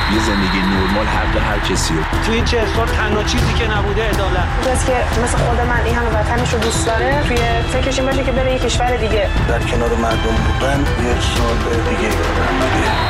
یه زندگی نرمال حق هر کسیه. تو این 40 سال تنها چیزی که نبوده عدالت. کسی که مثل خود من این همه وطنش رو دوست داره توی فکرش این باشه که بره یه کشور دیگه در کنار مردم بودن یه سال دیگه دارم.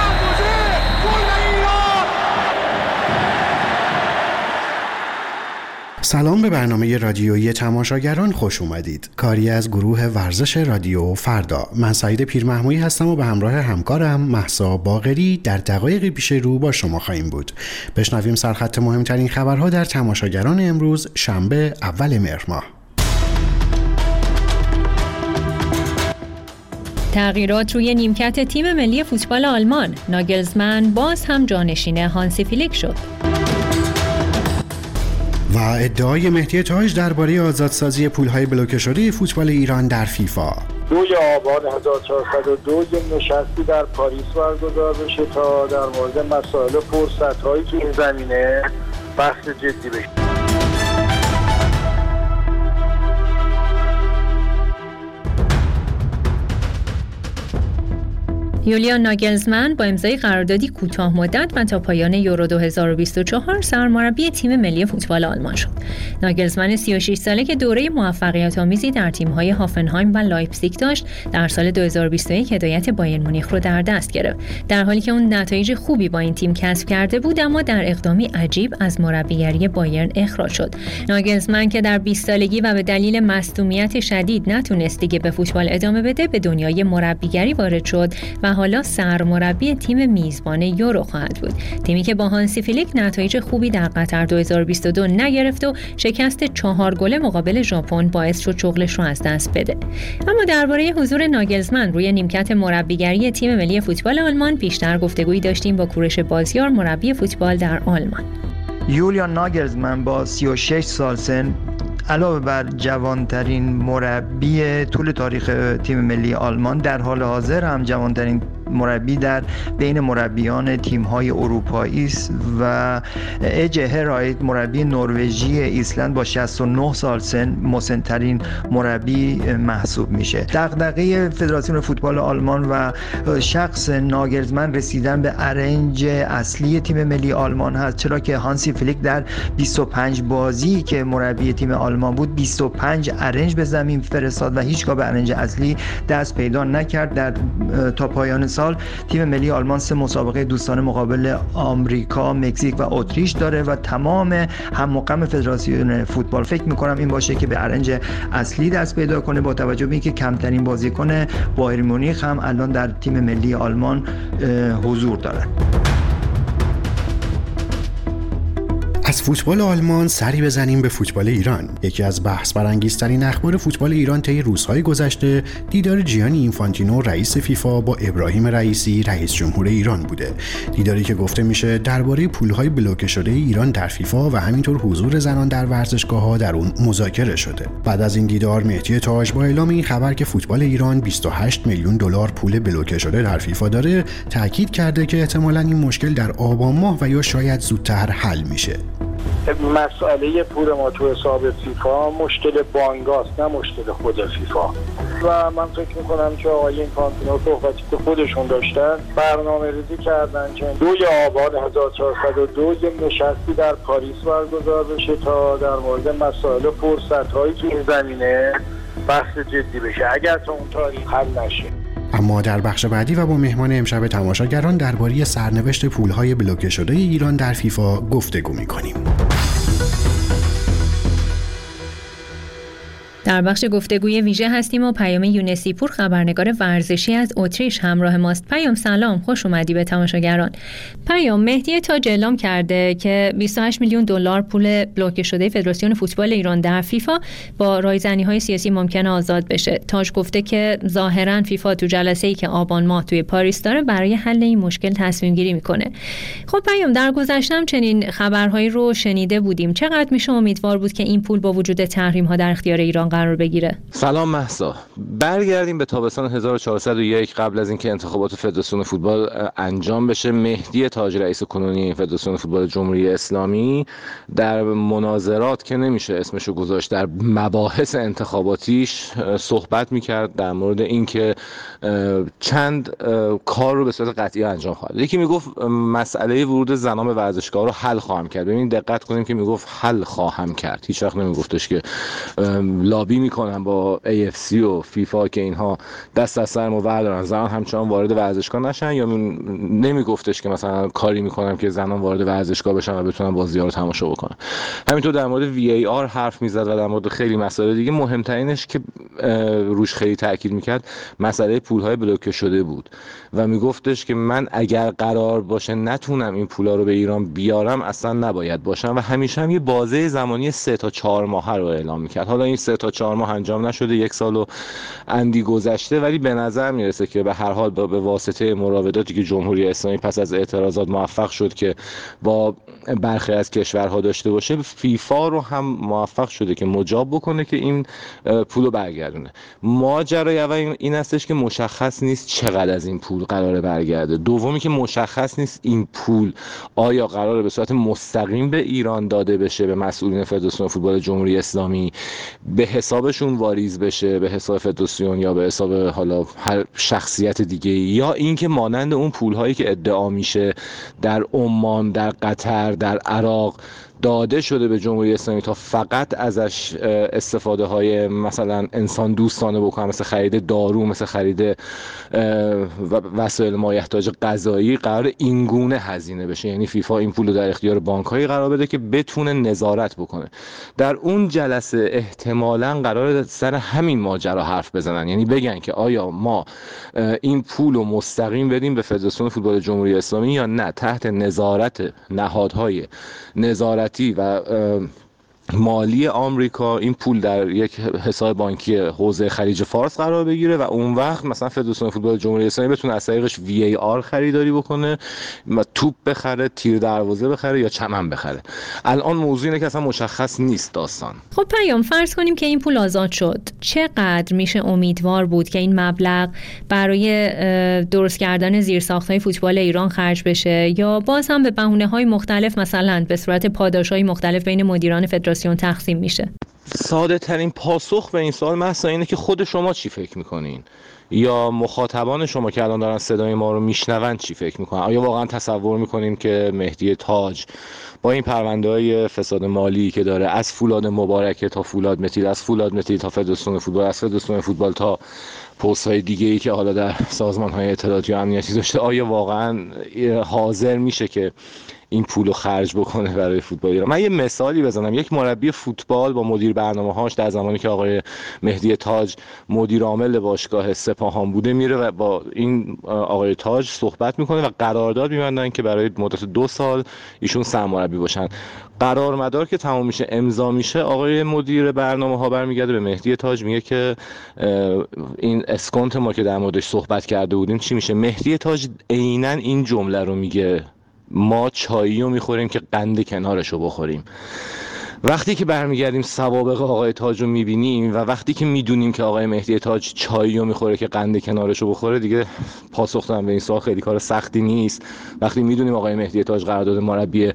سلام به برنامه رادیویی تماشاگران خوش اومدید. کاری از گروه ورزش رادیو فردا. من سعید پیرمحمودی هستم و به همراه همکارم مهسا باقری در دقایقی پیش رو با شما خواهیم بود. بشنویم سرخط مهمترین خبرها در تماشاگران امروز شنبه اول مهر ماه. تغییرات روی نیمکت تیم ملی فوتبال آلمان. ناگلزمن باز هم جانشین هانسی فلیک شد. و ادعای مهدی تاج درباره آزادسازی پول‌های بلوکه شده فوتبال ایران در فیفا. 2 آبان 1402 نشستی در پاریس برگزار بشه تا در مورد مسائل و فرصت‌هایی تو این زمینه بحث جدی بشه. یولیان ناگلزمن با امضای قراردادی کوتاه مدت و تا پایان یورو 2024 سرمربی تیم ملی فوتبال آلمان شد. ناگلزمن 36 ساله که دوره موفقیت‌آمیزی در تیم‌های هافنهایم و لایپزیگ داشت، در سال 2021 هدایت بایرن مونیخ رو در دست گرفت. در حالی که اون نتایج خوبی با این تیم کسب کرده بود، اما در اقدامی عجیب از مربیگری بایرن اخراج شد. ناگلزمن که در 20 سالگی و به دلیل مصدومیت شدید نتونست دیگه به فوتبال ادامه بده، به دنیای مربیگری وارد شد و حالا سرمربی تیم میزبان یورو خواهد بود. تیمی که با هانسی فلیک نتایج خوبی در قطر 2022 نگرفت و شکست 4 گل مقابل ژاپن باعث شد شغلش رو از دست بده. اما درباره حضور ناگلزمن روی نیمکت مربیگری تیم ملی فوتبال آلمان بیشتر گفتگویی داشتیم با کوروش بازیار، مربی فوتبال در آلمان. یولیان ناگلزمن با 36 سال سن علاوه بر جوانترین مربی طول تاریخ تیم ملی آلمان، در حال حاضر هم جوانترین مربی در بین مربیان تیم‌های اروپایی است و اج هرایت مربی نروژی ایسلند با 69 سال سن مسن‌ترین مربی محسوب میشه. دغدغه فدراسیون فوتبال آلمان و شخص ناگلزمن رسیدن به ارنج اصلی تیم ملی آلمان هست، چرا که هانسی فلیک در 25 بازی که مربی تیم آلمان بود 25 ارنج به زمین فرستاد و هیچگاه به ارنج اصلی دست پیدا نکرد. در تا پایان سال تیم ملی آلمان 3 مسابقه دوستانه مقابل آمریکا، مکزیک و اتریش داره و تمام هم مقام فدراسیون فوتبال فکر می‌کنم این باشه که به ارنج اصلی دست پیدا کنه، با توجه به اینکه کمترین بازیکن بایرن مونیخ هم الان در تیم ملی آلمان حضور داره. از فوتبال آلمان سری بزنیم به فوتبال ایران. یکی از بحث برانگیزترین اخبار فوتبال ایران طی روزهای گذشته دیدار جیانی اینفانتینو رئیس فیفا با ابراهیم رئیسی رئیس جمهور ایران بوده. دیداری که گفته میشه درباره پولهای بلوکه شده ایران در فیفا و همینطور حضور زنان در ورزشگاه‌ها در اون مذاکره شده. بعد از این دیدار مهدی تاج با اعلام این خبر که فوتبال ایران 28 میلیون دلار پول بلوکه شده در فیفا داره، تاکید کرده که احتمالاً این مشکل در آبان ماه و یا شاید زودتر حل میشه. مسئله پول ما تو حساب فیفا مشکل بانگاست، نه مشکل خود فیفا. و من فکر میکنم که آقای اینفانتینو صحبتی که خودشون داشتن برنامه ریزی کردن که 2 آبان 1402 نشستی در پاریس برگزار بشه تا در مورد مسائل و فرصت‌هایی تو این زمینه بحث جدی بشه، اگر تا اون تاریخ حل نشه. اما در بخش بعدی و با مهمان امشب تماشاگران درباره سرنوشت پولهای بلوکه شده ایران در فیفا گفتگو می‌کنیم. در بخش گفتگوی ویژه هستیم و پیام یونسیپور خبرنگار ورزشی از اتریش همراه ماست. پیام سلام، خوش اومدی به تماشاگران. پیام، مهدی تاج اعلام کرده که 28 میلیون دلار پول بلوکه شده فدراسیون فوتبال ایران در فیفا با رایزنی‌های سیاسی ممکنه آزاد بشه. تاج گفته که ظاهراً فیفا تو جلسه‌ای که آبان ماه توی پاریس داره برای حل این مشکل تصمیم گیری میکنه. خب پیام، در گذشته چنین خبرهایی رو شنیده بودیم. چقدر میشه امیدوار بود که این پول با وجود تحریم‌ها در اختیار ایران قرار بگیره. سلام مهسا. برگردیم به تابستان 1401 قبل از اینکه انتخابات فدراسیون فوتبال انجام بشه. مهدی تاج رئیس کنونی فدراسیون فوتبال جمهوری اسلامی در مناظرات که نمیشه اسمشو گذاشت، در مباحث انتخاباتیش صحبت میکرد در مورد اینکه چند کار رو به صورت قطعی انجام خواهد. یکی میگفت مسئله ورود زنان به ورزشگاه رو حل خواهم کرد. ببین دقت کنیم که میگفت حل خواهم کرد، هیچ وقت نمیگفتش که لابی میکنن با AFC و فیفا که اینها دست از سر ما بردارن زنان همچنان وارد ورزشگاه نشن، یا نمیگفتش که مثلا کاری میکنم که زنان وارد ورزشگاه بشن و بتونن بازی‌ها رو تماشا بکنن. همینطور در مورد VAR حرف میزد و در مورد خیلی مسائل دیگه. مهمترینش که روش خیلی تاکید میکرد مسئله پول‌های بلوکه شده بود و میگفتش که من اگر قرار باشه نتونم این پولا رو به ایران بیارم اصلا نباید باشم، و همیشه هم یه بازه زمانی 3 تا 4 ماه رو اعلام میکرد. حالا این 3 تا 4 ماه انجام نشده، 1 سال و اندی گذشته، ولی به نظر میرسه که به هر حال به واسطه مراوداتی که جمهوری اسلامی پس از اعتراضات موفق شد که با برخی از کشورها داشته باشه، فیفا رو هم موفق شده که مجاب بکنه که این پولو برگردونه. ماجرای اول این هستش که مشخص نیست چقدر از این پول قراره برگرده. دومی که مشخص نیست این پول آیا قراره به صورت مستقیم به ایران داده بشه، به مسئولین فدراسیون فوتبال جمهوری اسلامی، به حسابشون واریز بشه، به حساب فدراسیون یا به حساب حالا هر شخصیت دیگه، یا اینکه مانند اون پول‌هایی که ادعا میشه در عمان، در قطر، در عراق داده شده به جمهوری اسلامی تا فقط ازش استفاده های مثلا انسان دوستانه بکنن، مثل خرید دارو، مثل خرید وسایل مایحتاج غذایی، قرار اینگونه هزینه بشه. یعنی فیفا این پول رو در اختیار بانک‌هایی قرار بده که بتونه نظارت بکنه. در اون جلسه احتمالاً قرار سر همین ماجرا حرف بزنن، یعنی بگن که آیا ما این پول رو مستقیم بدیم به فدراسیون فوتبال جمهوری اسلامی یا نه، تحت نظارت نهادهای نظارتی و مالی آمریکا این پول در یک حساب بانکی حوزه خلیج فارس قرار بگیره و اون وقت مثلا فدراسیون فوتبال جمهوری اسلامی بتونه از طریقش VAR خریداری بکنه و توپ بخره، تیر دروازه بخره یا چمن بخره. الان موضوع اینه که اصلا مشخص نیست داستان. خب پیام، فرض کنیم که این پول آزاد شد، چقدر میشه امیدوار بود که این مبلغ برای درست کردن زیرساخت‌های فوتبال ایران خرج بشه، یا باز هم به بهونه‌های مختلف مثلا به صورت پاداش‌های مختلف بین مدیران فدراسیون تقسیم میشه؟ ساده ترین پاسخ به این سوال مثلا اینه که خود شما چی فکر میکنین، یا مخاطبان شما که الان دارن صدای ما رو میشنون چی فکر میکنن؟ آیا واقعا تصور میکنین که مهدی تاج با این پرونده‌های فساد مالی که داره، از فولاد مبارکه تا فولاد متید، از فولاد متید تا فدراسیون فوتبال، از فدراسیون فوتبال تا پست‌های دیگه‌ای که حالا در سازمان‌های اطلاعاتی و امنیتی داشته، آیا واقعا حاضر میشه که این پولو خرج بکنه برای فوتبال ایران؟ من یه مثالی بزنم. یک مربی فوتبال با مدیر برنامه‌هاش در زمانی که آقای مهدی تاج مدیر عامل باشگاه سپاهان بوده، میره و با این آقای تاج صحبت میکنه و قرارداد می‌بندن که برای مدت 2 سال ایشون سرمربی باشن. قرارمدار که تمام میشه، امضا میشه، آقای مدیر برنامه‌ها برمیگرده به مهدی تاج میگه که این اسکونت ما که در موردش صحبت کرده بودیم چی میشه؟ مهدی تاج عیناً این جمله رو میگه: ما چایی رو میخوریم که قند کنارشو بخوریم. وقتی که برمیگردیم سوابق آقای تاج رو میبینیم و وقتی که میدونیم که آقای مهدی تاج چایی رو میخوره که قند کنارشو بخوره، دیگه پاسخ دادن به این سوال خیلی کار سختی نیست. وقتی میدونیم آقای مهدی تاج قرارداد مربی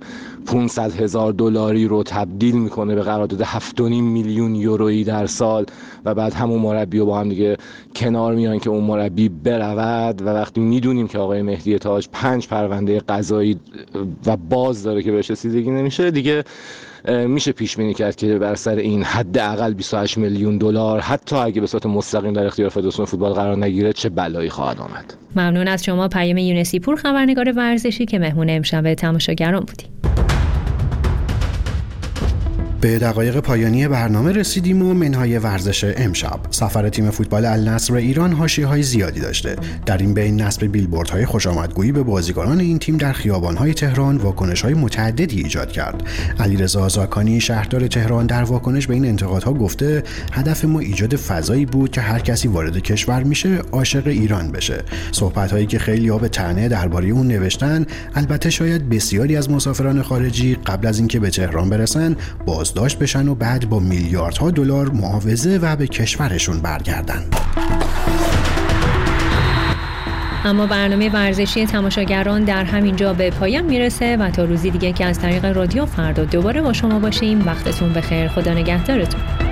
$500,000 رو تبدیل میکنه به قرارداد 7.5 میلیون یورویی در سال و بعد همون مربی رو با هم دیگه کنار میان که اون مربی برود، و وقتی میدونیم که آقای مهدی تاج 5 پرونده قضایی و باز داره که بهش رسیدگی نمیشه، دیگه میشه پیش بینی کرد که بر سر این حداقل $28 میلیون حتی اگه به صورت مستقیم در اختیار فدراسیون فوتبال قرار نگیره چه بلایی خواهد آمد. ممنون از شما پیام یونسی پور، خبرنگار ورزشی که مهمون امشب تماشاگران بودیم. به دقایق پایانی برنامه رسیدیم و منهای ورزش امشب. سفر تیم فوتبال النصر ایران حاشیه‌های زیادی داشته. در این بین نصب بیلبوردهای خوشامدگویی به بازیکنان این تیم در خیابان‌های تهران واکنش‌های متعددی ایجاد کرد. علیرضا زاکانی شهردار تهران در واکنش به این انتقادها گفته هدف ما ایجاد فضایی بود که هر کسی وارد کشور میشه عاشق ایران بشه. صحبت‌هایی که خیلی‌ها به طعنه درباره اون نوشتن، البته شاید بسیاری از مسافران خارجی قبل از اینکه به تهران برسن با بازداشت بشن و بعد با میلیاردها دلار معاوضه و به کشورشون برگردن. اما برنامه ورزشی تماشاگران در همین جا به پایان میرسه و تا روزی دیگه که از طریق رادیو فردا دوباره با شما باشیم. وقتتون بخیر. خدا نگهدارتون.